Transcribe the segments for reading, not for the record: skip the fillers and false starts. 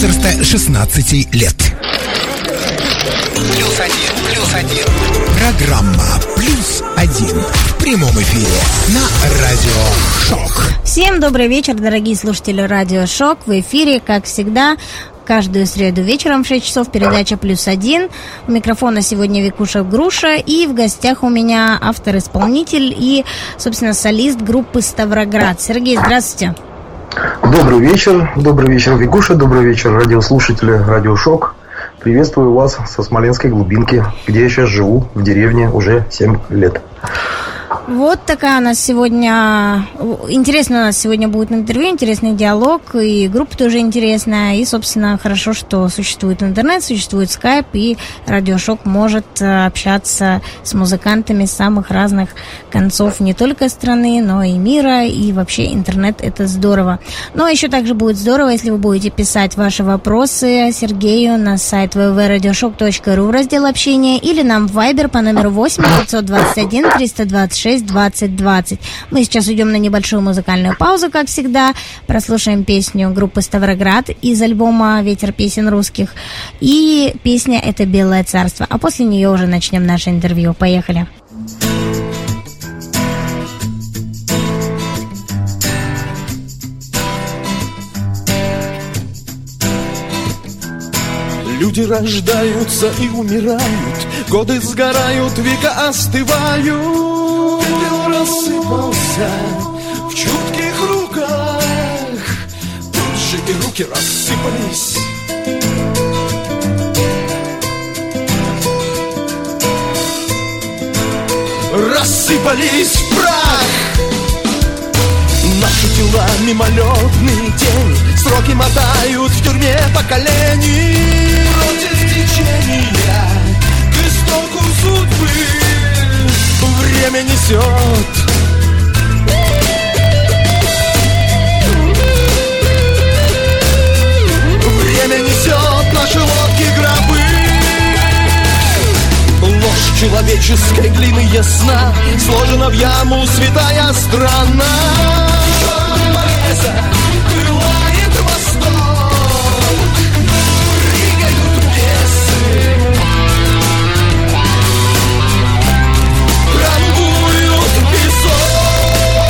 возраста 16 лет. Плюс один. Программа «Плюс один» в прямом эфире на Радио Шок. Всем добрый вечер, дорогие слушатели Радио Шок. В эфире, как всегда, каждую среду вечером в 6 часов передача «Плюс один». У микрофона сегодня Викуша Груша. И в гостях у меня автор-исполнитель и, собственно, солист группы «Ставроград». Сергей, здравствуйте. Добрый вечер, Викуша, добрый вечер, радиослушатели Радио Шок. Приветствую вас со Смоленской глубинки, где я сейчас живу, в деревне уже 7 лет. Вот такая у нас сегодня... Интересно у нас сегодня будет интервью, интересный диалог, и группа тоже интересная, и, собственно, хорошо, что существует интернет, существует скайп, и Радиошок может общаться с музыкантами с самых разных концов не только страны, но и мира, и вообще интернет — это здорово. Но еще также будет здорово, если вы будете писать ваши вопросы Сергею на сайт www.radioshock.ru, раздел общения, или нам в Viber по номеру 8 921 326 2020. Мы сейчас уйдем на небольшую музыкальную паузу, как всегда. Прослушаем песню группы «Ставроград» из альбома «Ветер песен русских». И песня — это «Белое царство». А после нее уже начнем наше интервью. Поехали. Люди рождаются и умирают, годы сгорают, века остывают. Пепел рассыпался в чутких руках, тут же и руки рассыпались. Рассыпались в прах. Наши тела мимолетный день, строки мотают в тюрьме поколений. Против течения к истоку судьбы время несет. Время несет наши лодки гробы. Ложь человеческой глины ясна, сложена в яму святая страна. Черным пореза пылает восток, прыгают бесы, трамбуют песок.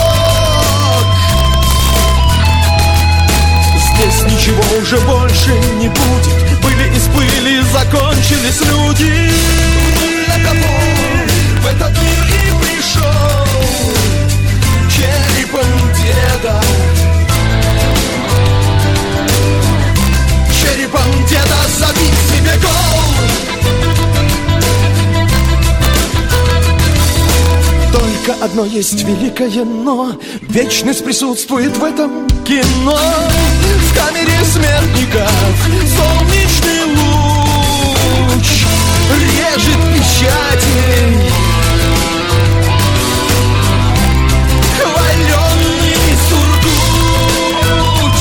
Здесь ничего уже больше не будет, пыли из пыли закончились люди. Для кого в этот мир и пришел черепом деда, черепом деда забить себе гол. Только одно есть великое но, вечность присутствует в этом кино. В камере смертников солнечный луч режет печати. Хваленный Сургуч.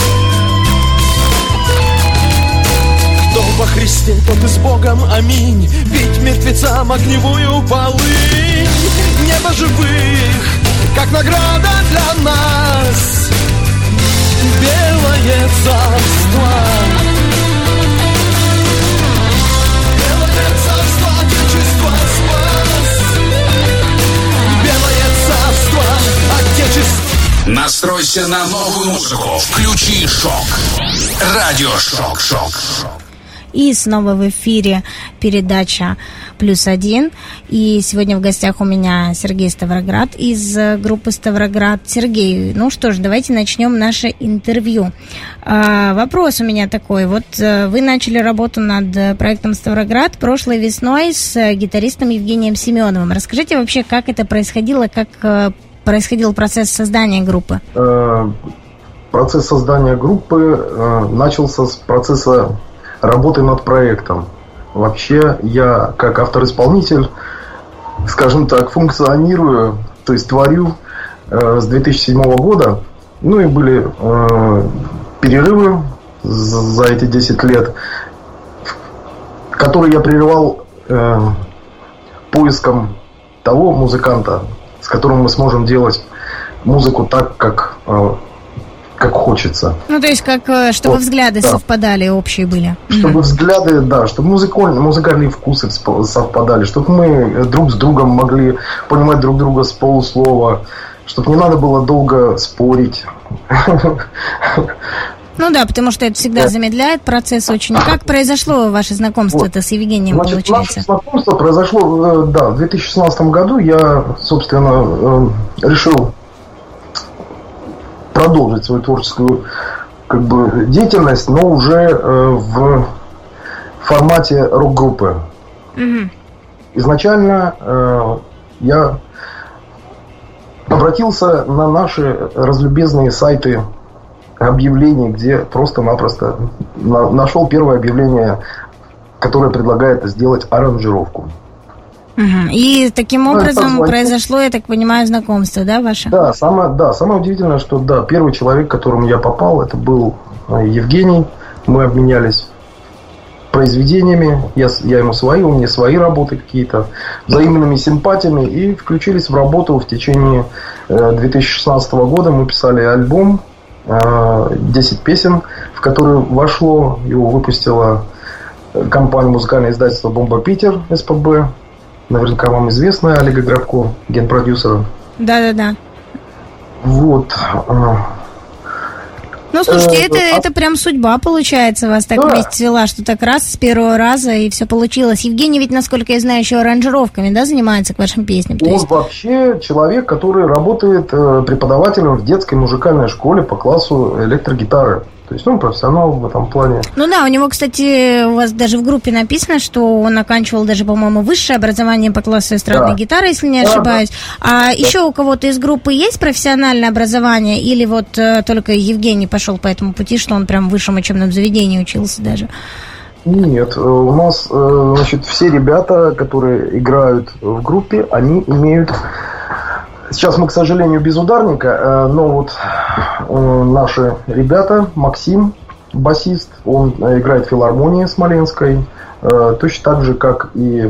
Кто во Христе, тот и с Богом, аминь. Бить мертвецам огневую полынь. Небо живых, как награда для нас. Белое царство. Настройся на новую музыку. Включи Шок. Радио Шок. И снова в эфире передача «Плюс один». И сегодня в гостях у меня Сергей Ставроград из группы «Ставроград». Сергей, ну что ж, давайте начнем наше интервью. Вопрос у меня такой. Вот вы начали работу над проектом «Ставроград» прошлой весной с гитаристом Евгением Семеновым. Расскажите вообще, как это происходило, как происходил процесс создания группы? Процесс создания группы начался с процесса работы над проектом. Вообще, я как автор-исполнитель, скажем так, функционирую, то есть творю с 2007 года. Ну и были перерывы за эти 10 лет, которые я прерывал поиском того музыканта, с которым мы сможем делать музыку так, как хочется. Ну, то есть, как, чтобы взгляды совпадали, общие были. Чтобы взгляды, да, чтобы музыкальные вкусы совпадали, чтобы мы друг с другом могли понимать друг друга с полуслова, чтобы не надо было долго спорить. Ну да, потому что это всегда замедляет процесс очень. Как произошло ваше знакомство-то с Евгением, получается? Наше знакомство произошло, да, в 2016 году. Я, собственно, решил продолжить свою творческую деятельность, но уже в формате рок-группы. Угу. Изначально я обратился на наши разлюбезные сайты объявлений, где просто-напросто нашел первое объявление, которое предлагает сделать аранжировку. Угу. И таким образом произошло, я так понимаю, знакомство, да, ваше? Да, самое удивительное, что да, первый человек, к которому я попал, это был Евгений. Мы обменялись произведениями, я ему свои, он мне свои работы какие-то, взаимными симпатиями, и включились в работу. В течение 2016 года мы писали альбом 10 песен, в который вошло, его выпустила компания музыкальное издательство «Бомба Питер» СПБ. Наверняка вам известная Олега Грабко, генпродюсера. Да. Вот. Ну, слушайте, это прям судьба, получается, вас так вместе свела, что так раз с первого раза и все получилось. Евгений ведь, насколько я знаю, еще аранжировками, да, занимается к вашим песням? Он вообще человек, который работает преподавателем в детской музыкальной школе по классу электрогитары. То есть он профессионал в этом плане. Ну да, у него, кстати, у вас даже в группе написано, что он оканчивал даже, по-моему, высшее образование по классу эстрадной гитары, если не ошибаюсь. А еще у кого-то из группы есть профессиональное образование? Или вот только Евгений пошел по этому пути, что он прям в высшем учебном заведении учился даже? Нет, у нас, значит, все ребята, которые играют в группе, они имеют... Сейчас мы, к сожалению, без ударника, но вот наши ребята, Максим, басист, он играет в филармонии смоленской, точно так же, как и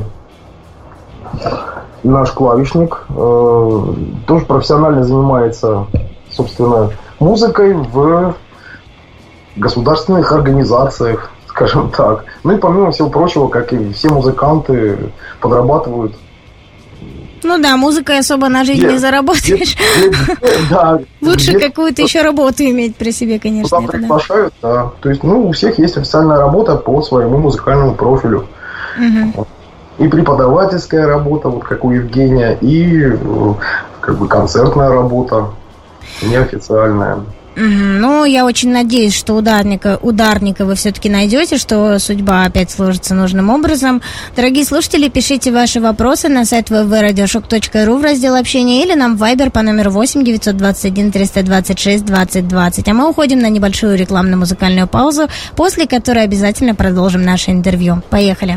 наш клавишник, тоже профессионально занимается, собственно, музыкой в государственных организациях, скажем так. Ну и помимо всего прочего, как и все музыканты, подрабатывают. Ну да, музыкой особо на жизнь не заработаешь. Лучше какую-то еще работу иметь при себе, конечно. Туда приглашают, да. То есть, у всех есть официальная работа по своему музыкальному профилю. И преподавательская работа, вот как у Евгения, и концертная работа, неофициальная. Ну, я очень надеюсь, что ударника вы все-таки найдете, что судьба опять сложится нужным образом. Дорогие слушатели, пишите ваши вопросы на сайт www.radioshock.ru в раздел общения или нам в Viber по номеру 8 921 326 20 20. А мы уходим на небольшую рекламно-музыкальную паузу, после которой обязательно продолжим наше интервью. Поехали.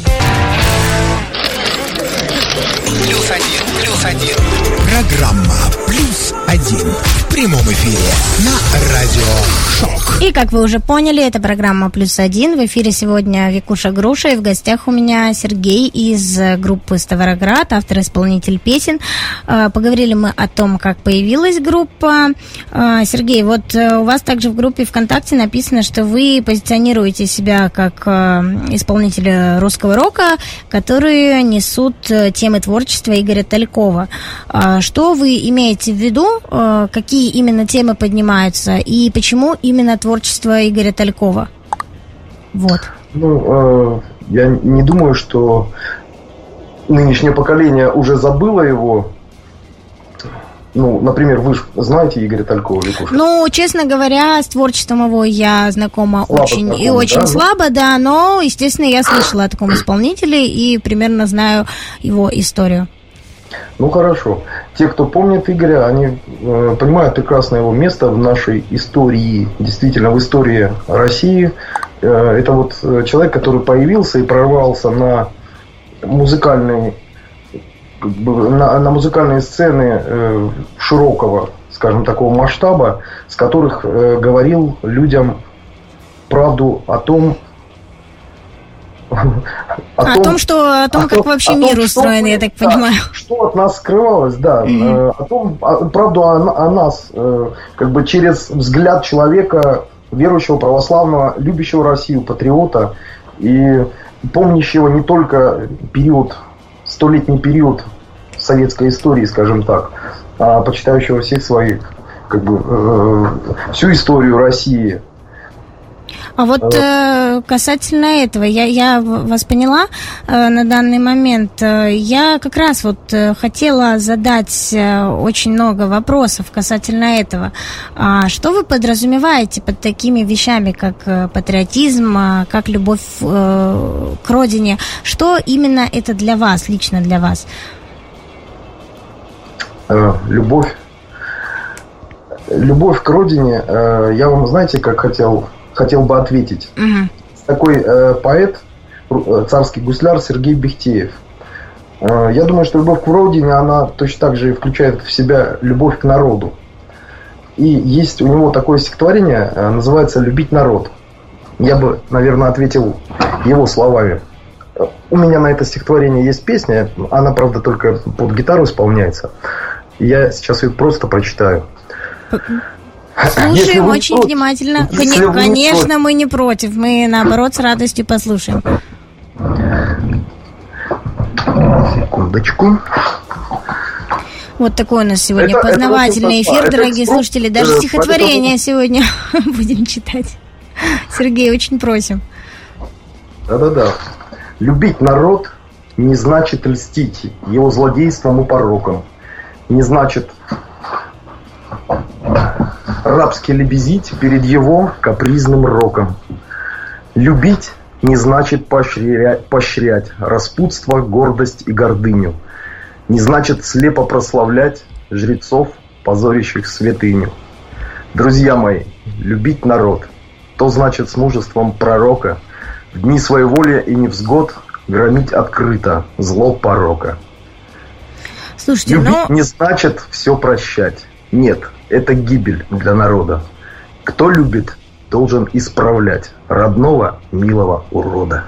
Плюс один. Программа «Плюс один» в прямом эфире на Радио Шок. И, как вы уже поняли, это программа «Плюс один». В эфире сегодня Викуша Груша, и в гостях у меня Сергей из группы «Ставроград», автор-исполнитель песен. Поговорили мы о том, как появилась группа. Сергей, вот у вас также в группе ВКонтакте написано, что вы позиционируете себя как исполнитель русского рока, которые несут темы творчества Игоря Талькова. Что вы имеете в виду? Какие именно темы поднимаются? И почему именно творчество Игоря Талькова? Вот. Я не думаю, что нынешнее поколение уже забыло его. Например, вы же знаете Игоря Талькова, Викуша? Честно говоря, с творчеством его я знакома очень слабо, да, но, естественно, я слышала о таком исполнителе и примерно знаю его историю. Хорошо. Те, кто помнит Игоря, они понимают прекрасно его место в нашей истории, действительно в истории России. Это вот человек, который появился и прорвался на музыкальные сцены широкого, скажем, такого масштаба, с которых говорил людям правду о том, О том, как вообще мир устроен, я так понимаю. Что от нас скрывалось, да. О том, правду о нас, как бы через взгляд человека, верующего, православного, любящего Россию, патриота и помнящего не только столетний период советской истории, скажем так, а почитающего всех своих, как бы, всю историю России. А вот касательно этого, я вас поняла на данный момент. Я как раз вот хотела задать очень много вопросов касательно этого. Что вы подразумеваете под такими вещами, как патриотизм, как любовь к родине? Что именно это для вас, лично для вас? Любовь к родине, я вам, знаете, как хотел бы ответить. Такой поэт, царский гусляр Сергей Бехтеев. Я думаю, что любовь к родине, она точно так же включает в себя любовь к народу. И есть у него такое стихотворение, называется «Любить народ». Я бы, наверное, ответил его словами. У меня на это стихотворение есть песня, она, правда, только под гитару исполняется. Я сейчас ее просто прочитаю. Слушаем очень внимательно. Конечно, мы не против. Мы, наоборот, с радостью послушаем. Секундочку. Вот такой у нас сегодня познавательный эфир, дорогие слушатели. Даже стихотворение сегодня будем читать. Сергей, очень просим. Да-да-да. Любить народ не значит льстить его злодейством и пороком. Не значит рабски лебезить перед его капризным роком. Любить не значит поощрять распутство, гордость и гордыню. Не значит слепо прославлять жрецов, позорящих святыню. Друзья мои, любить народ, то значит с мужеством пророка в дни своеволия и невзгод громить открыто зло порока. Слушайте, любить не значит все прощать. Нет, это гибель для народа. Кто любит, должен исправлять родного милого урода.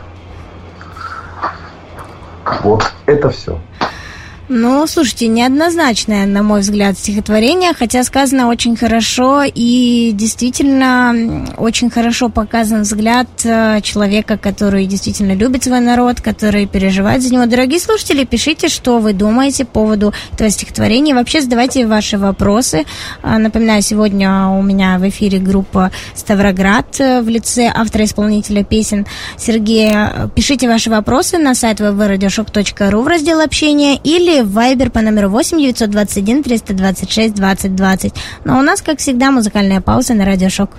Вот это все. Ну, слушайте, неоднозначное, на мой взгляд, стихотворение, хотя сказано очень хорошо и действительно очень хорошо показан взгляд человека, который действительно любит свой народ, который переживает за него. Дорогие слушатели, пишите, что вы думаете по поводу этого стихотворения. Вообще задавайте ваши вопросы. Напоминаю, сегодня у меня в эфире группа «Ставроград» в лице автора-исполнителя песен Сергея. Пишите ваши вопросы на сайт www.radioshock.ru в раздел «Общение» или в Viber по номеру 8 921 326 20 20. Но у нас, как всегда, музыкальная пауза на Радио Шок.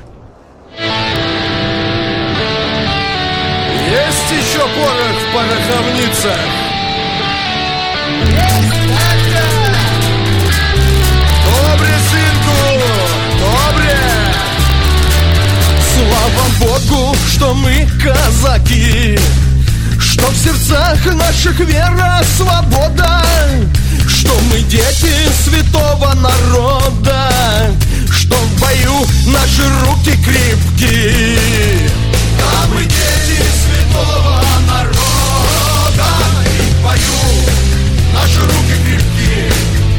Есть еще порох в пороховницах. Добре, сынку, добре. Слава Богу, что мы казаки, что в сердцах наших вера, свобода, что мы дети святого народа, что в бою наши руки крепки. Да, мы дети святого народа, и в бою наши руки крепки.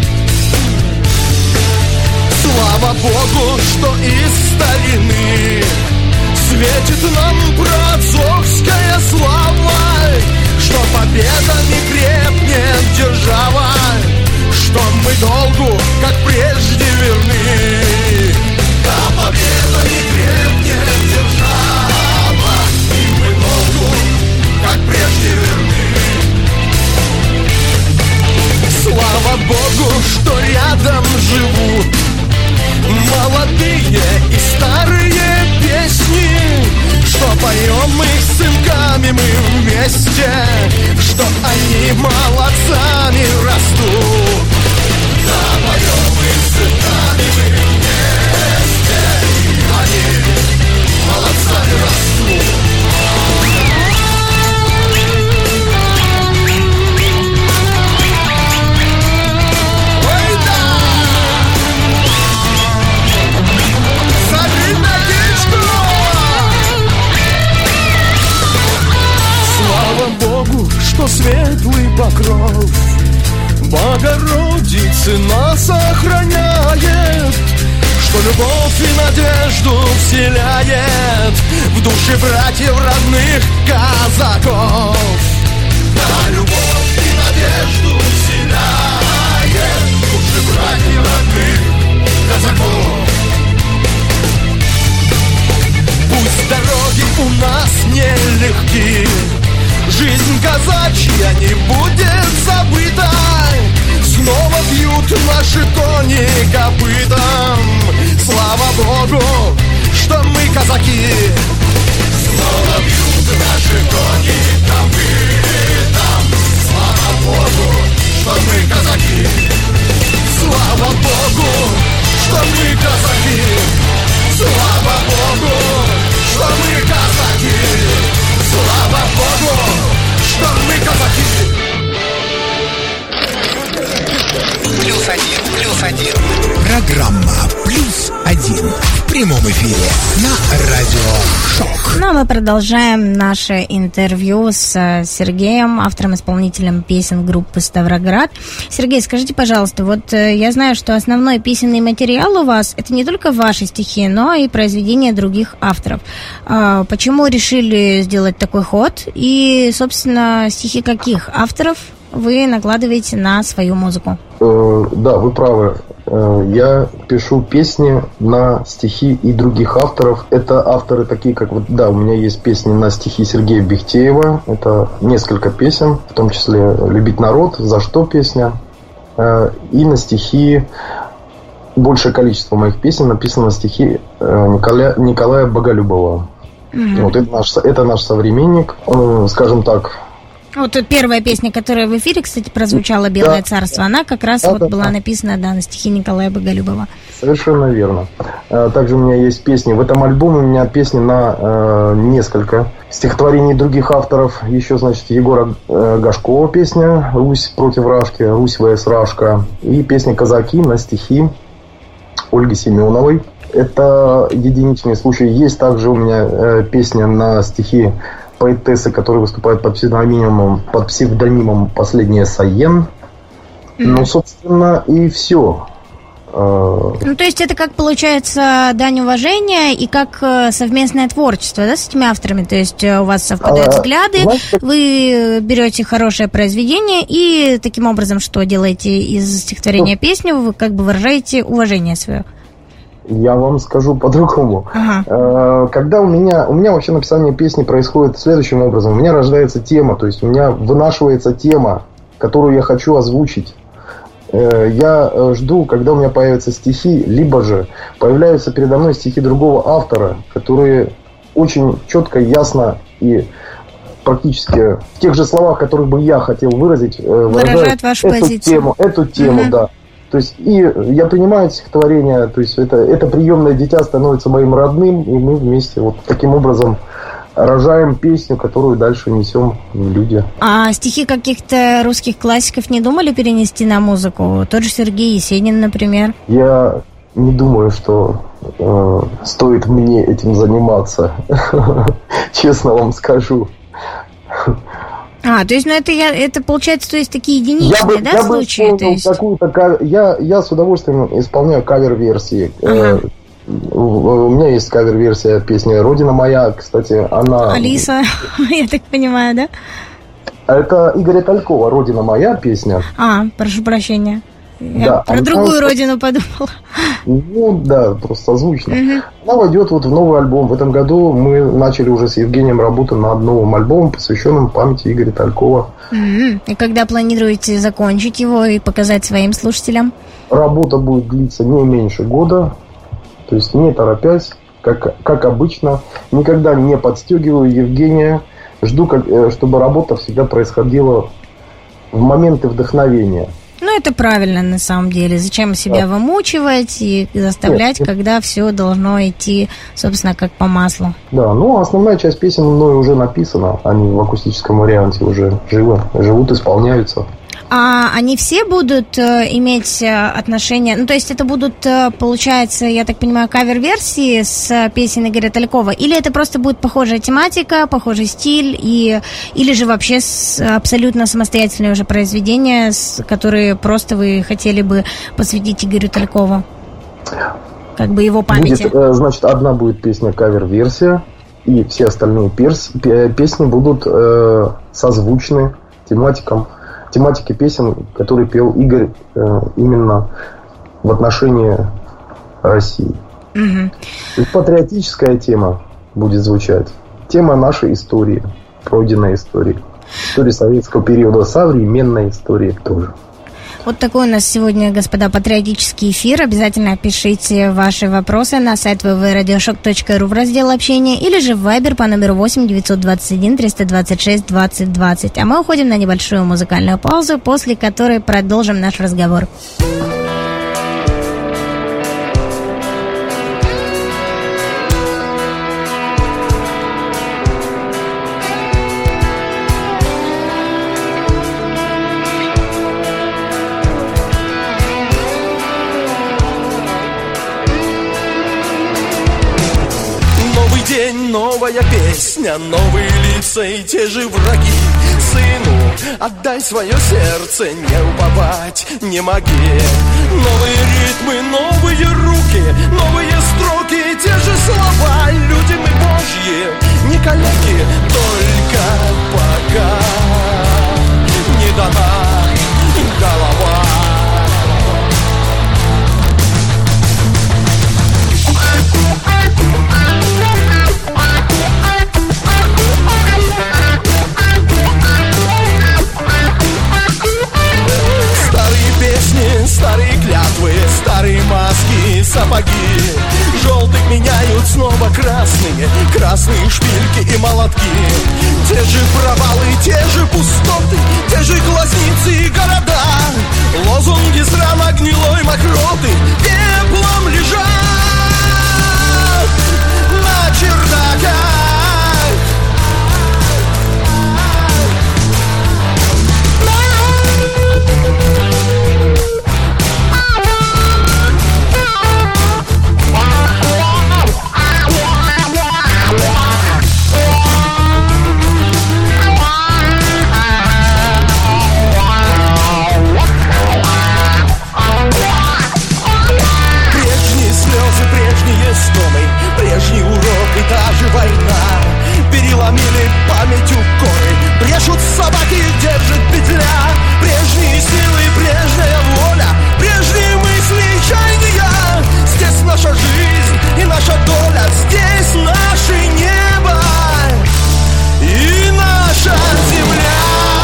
Слава Богу, что из старины светит нам праотцовская слава, что победа не крепнет держава, что мы долгу, как прежде, верны. Да, победа не крепнет держава, и мы долгу, как прежде, верны. Слава Богу, что рядом живут молодые и старые песни, что поем их с сынками мы вместе, что они молодцами растут. Да, поем их с сынками мы вместе, и они молодцами растут. светлый покров Богородицы нас охраняет, что любовь и надежду вселяет в души братьев родных казаков. Да, любовь и надежду вселяет в души братьев родных казаков. Пусть дороги у нас нелегки, жизнь казачья не будет забыта. Снова бьют наши кони копытом. Слава Богу, что мы казаки. Снова бьют наши кони копытом. Слава Богу, что мы казаки. Слава Богу, что мы казаки. Слава Богу, что мы казаки. Слава Богу, что мы казаки. Плюс один. Программа «Плюс один» в прямом эфире на Радио Шок. Ну, а мы продолжаем наше интервью с Сергеем, автором-исполнителем песен группы «Ставроград». Сергей, скажите, пожалуйста, вот я знаю, что основной песенный материал у вас – это не только ваши стихи, но и произведения других авторов. Почему решили сделать такой ход? И, собственно, стихи каких авторов вы накладываете на свою музыку? Да, вы правы. Я пишу песни на стихи и других авторов. Это авторы такие, как вот, да, у меня есть песни на стихи Сергея Бехтеева. Это несколько песен, в том числе «Любить народ», «За что» песня. И на стихи, большее количество моих песен написано на стихи Николая Боголюбова. Mm-hmm. Вот это наш современник, скажем так. Вот первая песня, которая в эфире, кстати, прозвучала, «Белое царство», она как раз была написана, на стихи Николая Боголюбова. Совершенно верно. Также у меня есть песни. В этом альбоме у меня песни на несколько стихотворений других авторов. Еще, значит, Егора Гашкова песня «Русь против Рашки», «Русь vs Рашка». И песня «Казаки» на стихи Ольги Семеновой. Это единичный случай. Есть также у меня песня на стихи поэтессы, которые выступают под псевдонимом «Последняя Саен». Ну, собственно, и все. Ну, то есть это как получается дань уважения и как совместное творчество, да, с этими авторами? То есть у вас совпадают взгляды, вы берете хорошее произведение и таким образом что делаете из стихотворения песню, вы как бы выражаете уважение свое? Я вам скажу по-другому. Ага. Когда у меня вообще написание песни происходит следующим образом. У меня рождается тема, то есть у меня вынашивается тема, которую я хочу озвучить. Я жду, когда у меня появятся стихи, либо же появляются передо мной стихи другого автора, которые очень четко, ясно и практически в тех же словах, которые бы я хотел выразить, выражают вашу позицию. Эту тему, да. То есть, и я принимаю стихотворение, то есть, это приемное дитя становится моим родным, и мы вместе вот таким образом рожаем песню, которую дальше несем в люди. А стихи каких-то русских классиков не думали перенести на музыку? Тот же Сергей Есенин, например. Я не думаю, что стоит мне этим заниматься, честно вам скажу. То есть, это получается, то есть такие единичные, случаи? То есть... Я с удовольствием исполняю кавер-версии. Ага. У меня есть кавер-версия песни «Родина моя», кстати, она... Алиса, я так понимаю, да? Это Игоря Талькова «Родина моя» песня. Прошу прощения. Я про другую родину подумала. Ну, да, просто созвучно. Она войдет вот в новый альбом. В этом году мы начали уже с Евгением работу над новым альбомом, посвященным памяти Игоря Талькова. И когда планируете закончить его и показать своим слушателям? Работа будет длиться не меньше года. То есть не торопясь, как обычно. Никогда не подстегиваю Евгения. Жду, чтобы работа всегда происходила в моменты вдохновения. Ну, это правильно на самом деле. Зачем себя вымучивать и заставлять, когда все должно идти, собственно, как по маслу? Да, основная часть песен мной уже написана. Они в акустическом варианте уже живут, исполняются. А они все будут иметь отношение, ну, то есть это будут, получается, я так понимаю, кавер-версии с песен Игоря Талькова, или это просто будет похожая тематика, похожий стиль, или же вообще абсолютно самостоятельные уже произведения, которые просто вы хотели бы посвятить Игорю Талькову, как бы его памяти? Будет, значит, одна будет песня кавер-версия, и все остальные песни будут созвучны тематике песен, которые пел Игорь именно в отношении России. Угу. То есть патриотическая тема будет звучать. Тема нашей истории, пройденной истории. Истории советского периода, современной истории тоже. Вот такой у нас сегодня, господа, патриотический эфир. Обязательно пишите ваши вопросы на сайт www.radioshock.ru в раздел общения или же в Viber по номеру 8 921 326 20 20. А мы уходим на небольшую музыкальную паузу, после которой продолжим наш разговор. Новая песня, новые лица и те же враги. Сыну, отдай свое сердце, не уповать не моги. Новые ритмы, новые руки, новые строки, те же слова. Люди мы Божьи, не коллеги, только пока не дана голова. Старые клятвы, старые маски, сапоги. Желтых меняют снова красные, красные шпильки и молотки. Те же провалы, те же пустоты, те же глазницы и города. Лозунги с рамок гнилой мокроты пеплом лежат на чердаках. Прежний урок и та же война. Переломили памятью коры, брешут собаки, держит петля. Прежние силы, прежняя воля, прежние мысли и чаяния. Здесь наша жизнь и наша доля, здесь наше небо и наша земля.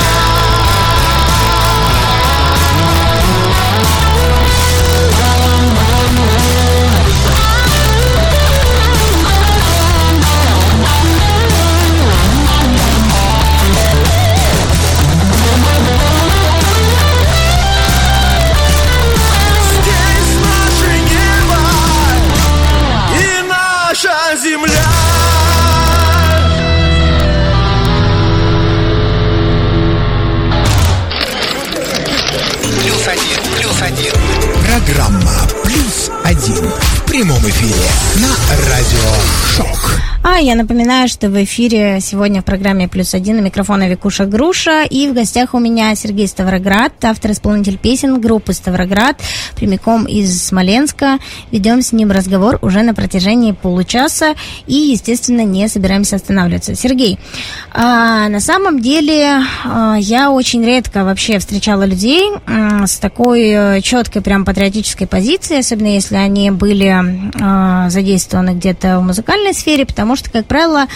Программа «Плюс один» в прямом эфире на Радио Шок. А я напоминаю, что в эфире сегодня в программе «Плюс один» у микрофона Викуша Груша. И в гостях у меня Сергей Ставроград, автор-исполнитель песен группы «Ставроград», прямиком из Смоленска. Ведем с ним разговор уже на протяжении получаса и, естественно, не собираемся останавливаться. Сергей, на самом деле я очень редко вообще встречала людей с такой четкой прям патриотической позицией, особенно если они были задействованы где-то в музыкальной сфере, потому что, как правило,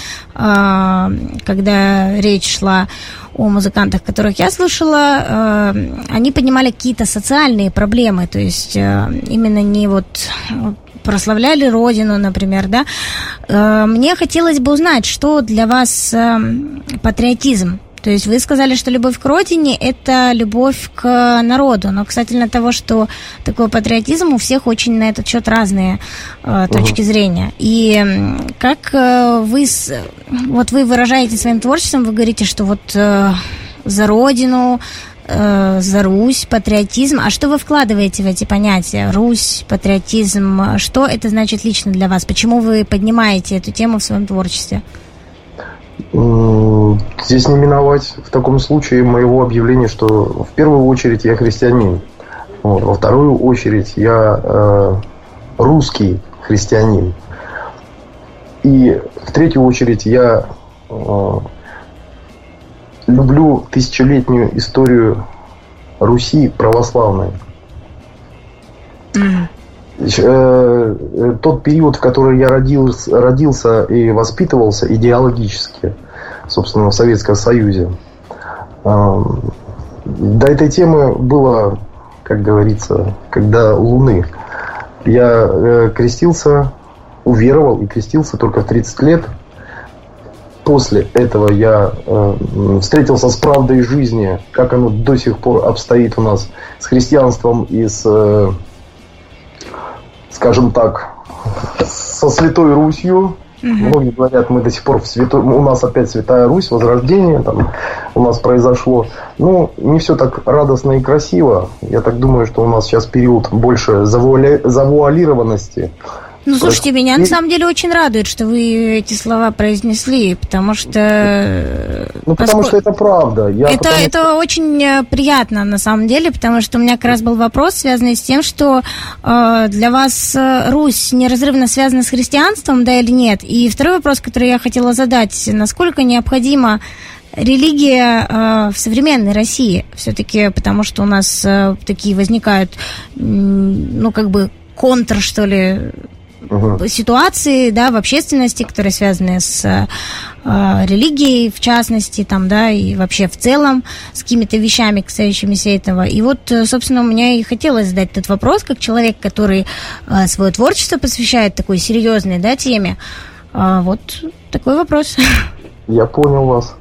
когда речь шла о музыкантах, которых я слушала, они поднимали какие-то социальные проблемы, то есть именно не вот прославляли родину, например, да. Мне хотелось бы узнать, что для вас патриотизм. То есть вы сказали, что любовь к родине – это любовь к народу. Но касательно того, что такой патриотизм, у всех очень на этот счет разные точки зрения. И как вы выражаете своим творчеством, вы говорите, что вот за родину, за Русь, патриотизм. А что вы вкладываете в эти понятия? Русь, патриотизм. Что это значит лично для вас? Почему вы поднимаете эту тему в своем творчестве? Здесь не миновать в таком случае моего объявления, что в первую очередь я христианин. Вот, во вторую очередь я русский христианин. И в третью очередь я люблю тысячелетнюю историю Руси православной. Тот период, в который я родился и воспитывался идеологически, собственно, в Советском Союзе. До этой темы было, как говорится, когда луны. Я крестился, уверовал и крестился только в 30 лет. После этого я встретился с правдой жизни, как оно до сих пор обстоит у нас с христианством и с, скажем так, со Святой Русью. Многие говорят, мы до сих пор у нас опять Святая Русь, Возрождение там у нас произошло. Ну, не все так радостно и красиво. Я так думаю, что у нас сейчас период больше завуалированности. Ну, слушайте, меня на самом деле очень радует, что вы эти слова произнесли, потому что... Ну, потому что это правда. Это очень приятно, на самом деле, потому что у меня как раз был вопрос, связанный с тем, что для вас Русь неразрывно связана с христианством, да или нет? И второй вопрос, который я хотела задать, насколько необходима религия в современной России? Все-таки, потому что у нас такие возникают, ну, как бы контр, что ли, ситуации, да, в общественности, которые связаны с религией, в частности, там, да, и вообще в целом с какими-то вещами, касающимися этого. И вот, собственно, у меня и хотелось задать этот вопрос, как человек, который свое творчество посвящает такой серьезной, да, теме. Вот такой вопрос. Я понял вас.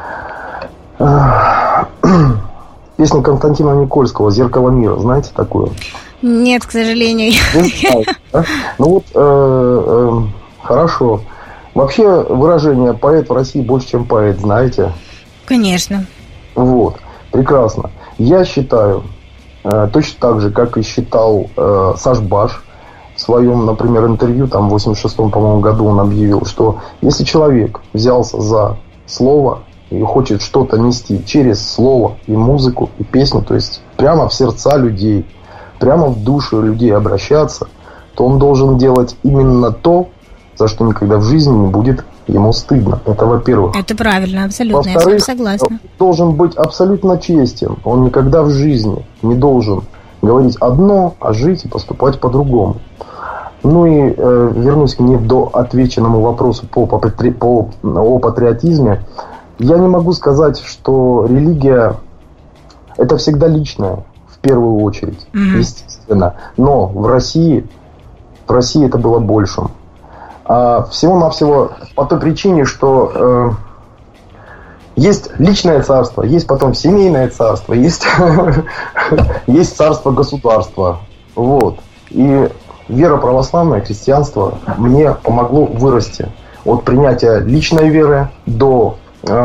Песня Константина Никольского «Зеркало мира», знаете такую? Нет, к сожалению. Ну вот, хорошо. Вообще выражение «поэт в России больше, чем поэт», знаете? Конечно. Вот, прекрасно. Я считаю, точно так же, как и считал Саш Баш в своем, например, интервью, там, в 86-м, по-моему, году он объявил, что если человек взялся за слово и хочет что-то нести через слово и музыку, и песню, то есть прямо в сердца людей, прямо в душу людей обращаться, то он должен делать именно то, за что никогда в жизни не будет ему стыдно. Это во-первых. Это правильно, абсолютно, я с вами согласна. Он должен быть абсолютно честен. Он никогда в жизни не должен говорить одно, а жить и поступать по-другому. Ну и вернусь к недоотвеченному вопросу о патриотизме. Я не могу сказать, что религия – это всегда личное. В первую очередь, естественно. Но в России это было большим. Всего-навсего по той причине, что есть личное царство, есть потом семейное царство, есть царство государства. Вот. И вера православная, христианство мне помогло вырасти от принятия личной веры до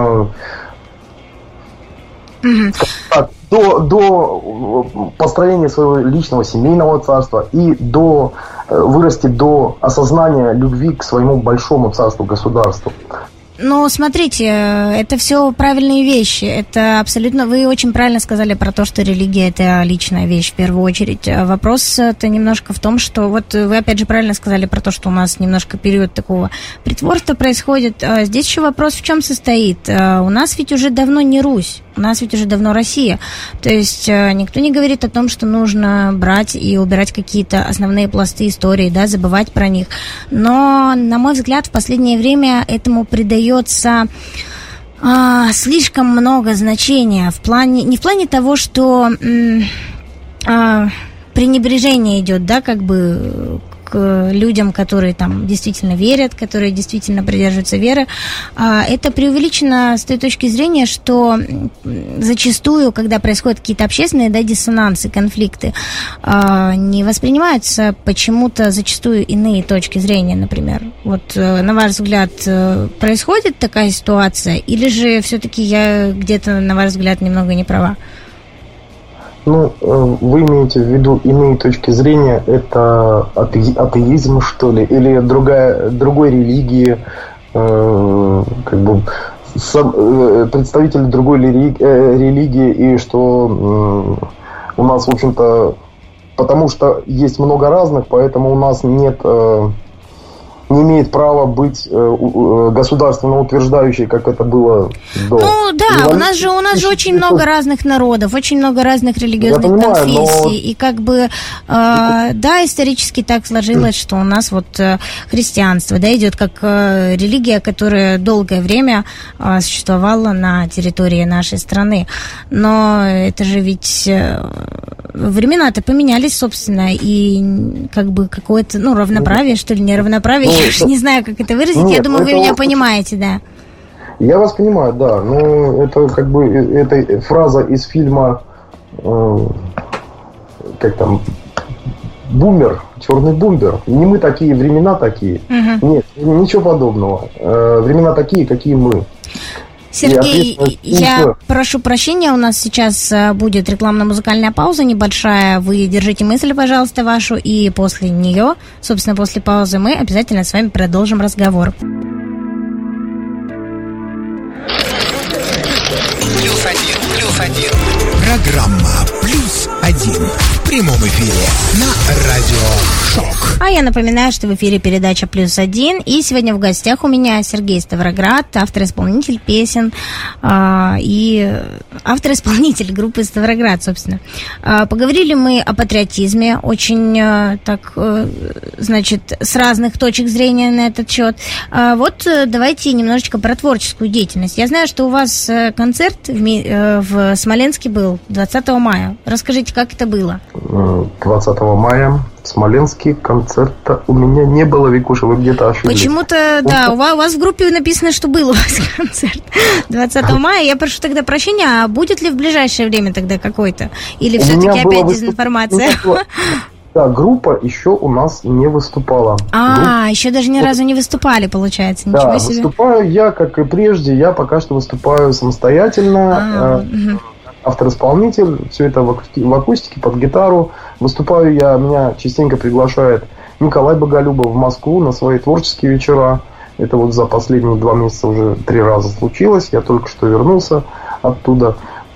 построения своего личного семейного царства и вырасти до осознания любви к своему большому царству, государству. Ну, смотрите, это все правильные вещи. Это абсолютно... Вы очень правильно сказали про то, что религия – это личная вещь в первую очередь. Вопрос-то немножко в том, что... Вот вы опять же правильно сказали про то, что у нас немножко период такого притворства происходит. Здесь еще вопрос в чем состоит? У нас ведь уже давно не Русь. У нас ведь уже давно Россия. То есть никто не говорит о том, что нужно брать и убирать какие-то основные пласты истории, да, забывать про них. Но, на мой взгляд, в последнее время этому придается слишком много значения. Не в плане того, что пренебрежение идет, да, как бы к людям, которые там действительно верят, которые действительно придерживаются веры. Это преувеличено с той точки зрения, что зачастую, когда происходят какие-то общественные, да, диссонансы, конфликты, не воспринимаются почему-то зачастую иные точки зрения, например. Вот, на ваш взгляд, происходит такая ситуация, или же все-таки я где-то, на ваш взгляд, немного не права? Ну, вы имеете в виду иные точки зрения, это атеизм, что ли, или другой религии, как бы представители другой религии, и что у нас, в общем-то, потому что есть много разных, поэтому у нас не имеет права быть государственно утверждающей, как это было до. Ну да, у нас же очень много разных народов, очень много разных религиозных конфессий, и как бы да, исторически так сложилось, что у нас вот христианство, да, идет как религия, которая долгое время существовала на территории нашей страны, но это же ведь времена-то поменялись, собственно, и как бы какое-то, ну, равноправие, что ли, неравноправие, я уж не знаю, как это выразить. Нет, я думаю, вы меня понимаете, да. Я вас понимаю, да. Но это как бы это фраза из фильма как там «Бумер», «Черный бумер». Не мы такие, времена такие. Нет, ничего подобного. Времена такие, какие мы. Сергей, я прошу прощения, у нас сейчас будет рекламно-музыкальная пауза небольшая. Вы держите мысль, пожалуйста, вашу, и после нее, собственно, после паузы мы обязательно с вами продолжим разговор. Плюс один. Программа «Плюс один» в прямом эфире на Радио Шок. А я напоминаю, что в эфире передача «Плюс один», и сегодня в гостях у меня Сергей Ставроград, автор-исполнитель песен и автор-исполнитель группы «Ставроград», собственно. Поговорили мы о патриотизме, очень так, значит, с разных точек зрения на этот счет. Вот давайте немножечко про творческую деятельность. Я знаю, что у вас концерт в Смоленске был 20 мая. Расскажите, как это было? 20 мая в Смоленске концерта у меня не было, Викуша, вы где-то ошиблись. Почему-то, да, у вас в группе написано, что был у вас концерт 20 мая. Я прошу тогда прощения, а будет ли в ближайшее время тогда какой-то? Или все-таки опять дезинформация? Да, группа еще у нас не выступала. Еще даже ни разу не выступали, получается. Ничего да, себе. Выступаю я, как и прежде, я пока что выступаю самостоятельно. Автор-исполнитель, все это в акустике, под гитару. Выступаю я, меня частенько приглашает Николай Боголюбов в Москву на свои творческие вечера. Это вот за последние 2 месяца уже 3 раза случилось. Я только что вернулся оттуда.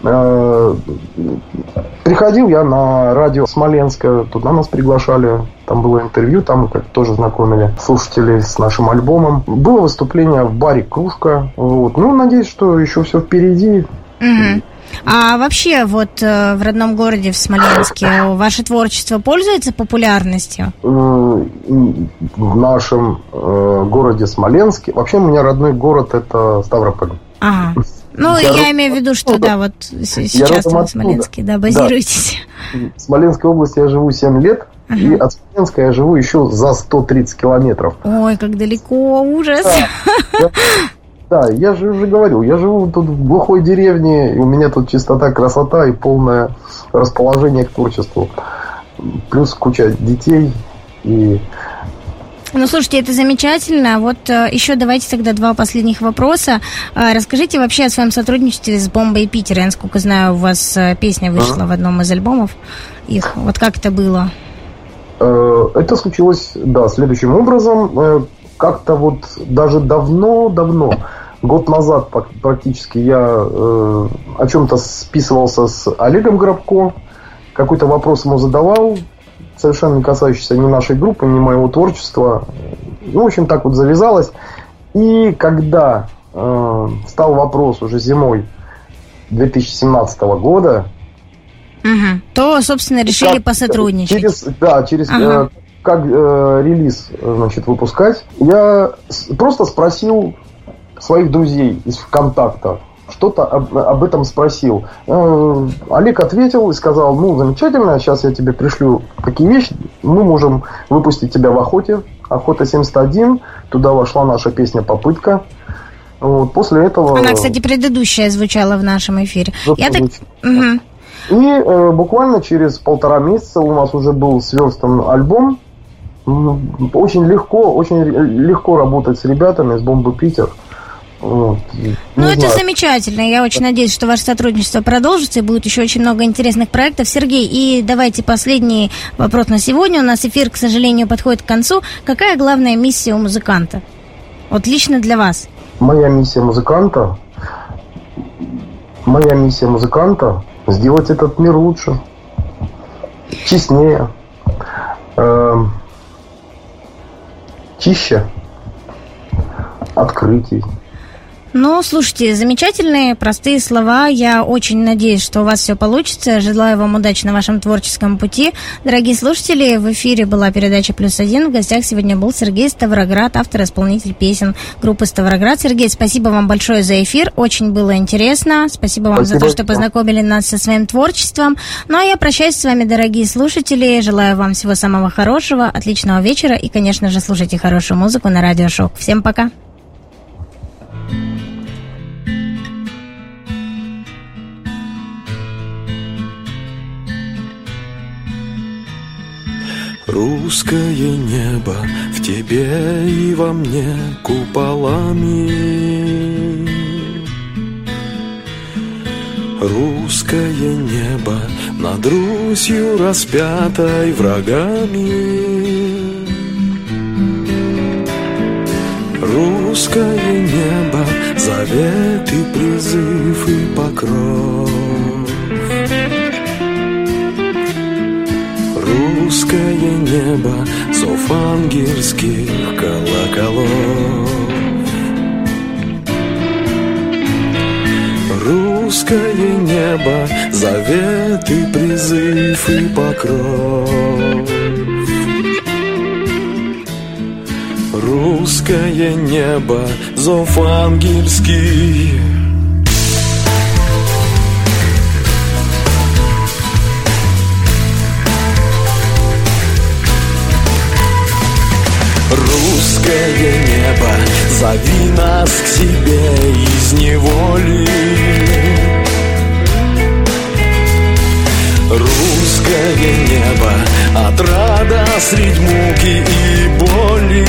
Приходил я на радио Смоленска, туда нас приглашали, там было интервью, там тоже знакомили слушателей с нашим альбомом. Было выступление в баре «Кружка». Вот. Ну, надеюсь, что еще все впереди. А вообще, вот в родном городе, в Смоленске, ваше творчество пользуется популярностью? В нашем городе Смоленске, вообще у меня родной город это Ставрополь. Ну, я имею в виду, что да, вот сейчас вы в Смоленске, да, базируетесь. В Смоленской области я живу 7 лет, и от Смоленска я живу еще за 130 километров. Ой, как далеко, ужас. Да, я же уже говорил, я живу тут в глухой деревне, и у меня тут чистота, красота и полное расположение к творчеству. Плюс куча детей и... Ну, слушайте, это замечательно. Вот еще давайте тогда 2 последних вопроса. Расскажите вообще о своем сотрудничестве с «Бомбой Питер». Я, насколько знаю, у вас песня вышла в одном из альбомов их. Вот как это было? Это случилось, да, следующим образом. Как-то вот даже давно, год назад практически, я о чем-то списывался с Олегом Грабко. Какой-то вопрос ему задавал, совершенно не касающийся ни нашей группы, ни моего творчества. Ну, в общем, так вот завязалось. И когда стал вопрос уже зимой 2017 года, то, собственно, решили посотрудничать. Через как релиз, значит, выпускать. Я просто спросил своих друзей из ВКонтакта, что-то об этом спросил. Олег ответил и сказал: ну, замечательно, сейчас я тебе пришлю такие вещи, мы можем выпустить тебя в «Охоте». «Охота 71», туда вошла наша песня «Попытка». Вот, после этого... Она, кстати, предыдущая звучала в нашем эфире. И буквально через 1,5 месяца у нас уже был сверстан альбом. Очень легко работать с ребятами из «Бомбы Питер». Вот. Ну, это замечательно. Я очень надеюсь, что ваше сотрудничество продолжится и будет еще очень много интересных проектов. Сергей, и давайте последний вопрос на сегодня. У нас эфир, к сожалению, подходит к концу. Какая главная миссия у музыканта? Вот лично для вас. Моя миссия музыканта сделать этот мир лучше, честнее, чище, открытий. Ну, слушайте, замечательные, простые слова. Я очень надеюсь, что у вас все получится. Желаю вам удачи на вашем творческом пути. Дорогие слушатели, в эфире была передача «+1». В гостях сегодня был Сергей Ставроград, автор-исполнитель песен группы «Ставроград». Сергей, спасибо вам большое за эфир. Очень было интересно. Спасибо вам за то, что познакомили нас со своим творчеством. Ну, а я прощаюсь с вами, дорогие слушатели. Желаю вам всего самого хорошего, отличного вечера. И, конечно же, слушайте хорошую музыку на Радио Шок. Всем пока. Русское небо в тебе и во мне куполами. Русское небо над Русью распятой врагами. Русское небо, завет и призыв и покров. Русское небо, зов ангельских колоколов. Русское небо, завет и призыв и покров. Русское небо, зов ангельский. Русское небо, зови нас к себе из неволи. Русское небо, отрада средь муки и боли.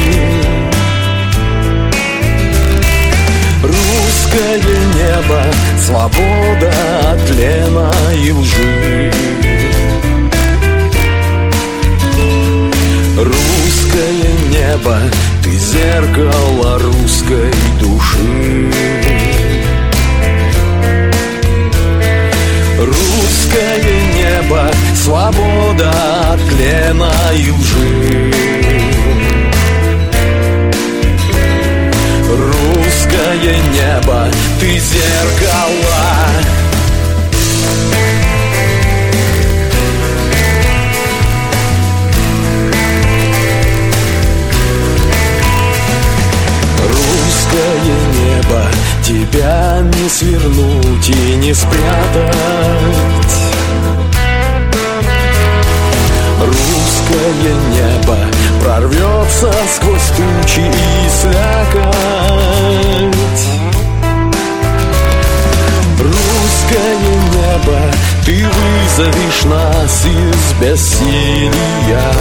Русское небо, свобода от тлена и лжи. Русское небо, ты зеркало русской души. Русское небо, свобода от тлена и лжи. Русское небо, ты зеркало. Русское небо, тебя не свернуть и не спрятать. Русское небо прорвется сквозь тучи и слякоть. Русское небо, ты вызовешь нас из бессилия.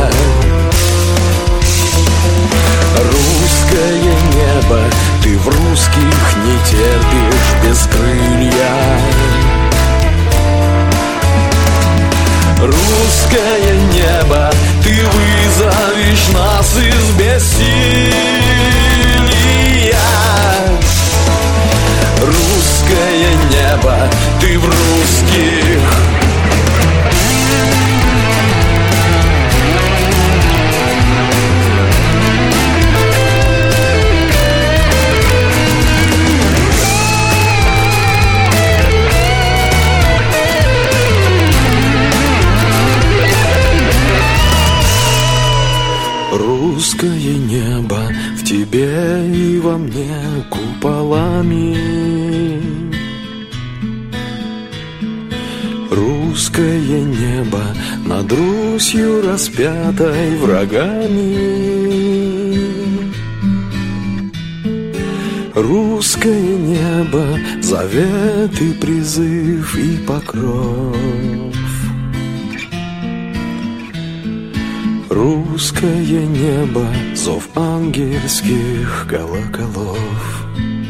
Русское небо, ты в русских не терпишь бескрылья. Русское небо, ты вызовешь нас из бессилия. Русское небо, ты в русских. Русское небо в тебе и во мне куполами. Русское небо над Русью распятой врагами. Русское небо, завет и призыв и покров. Русское небо, зов ангельских колоколов.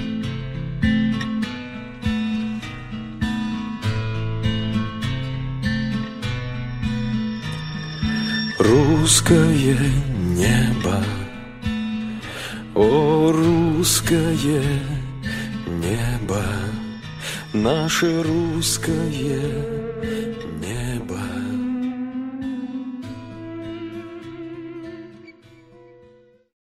Русское небо, о, русское небо, наше русское